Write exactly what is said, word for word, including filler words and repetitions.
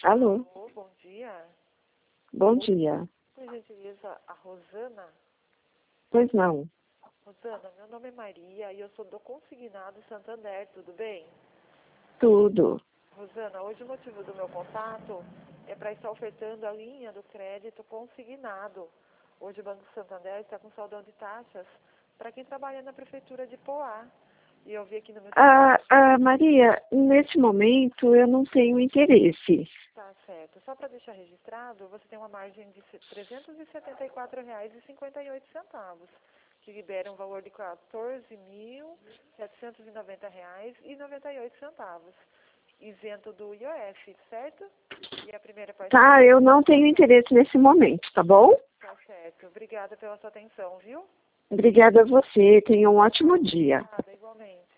Alô? Alô, bom dia. Bom dia. Por gentileza, a Rosana. Pois não. Rosana, meu nome é Maria e eu sou do Consignado Santander, tudo bem? Tudo. Rosana, hoje o motivo do meu contato é para estar ofertando a linha do crédito consignado. Hoje o Banco Santander está com saldão de taxas para quem trabalha na Prefeitura de Poá. E eu vi aqui no meu... Ah, ah, Maria, nesse momento eu não tenho interesse. Tá certo. Só para deixar registrado, você tem uma margem de trezentos e setenta e quatro reais e cinquenta e oito centavos, que libera um valor de quatorze mil setecentos e noventa reais e noventa e oito centavos, isento do I O F, certo? E a primeira parte... Tá, eu não tenho interesse nesse momento, tá bom? Tá certo. Obrigada pela sua atenção, viu? Obrigada a você. Tenha um ótimo dia. Obrigada, igualmente.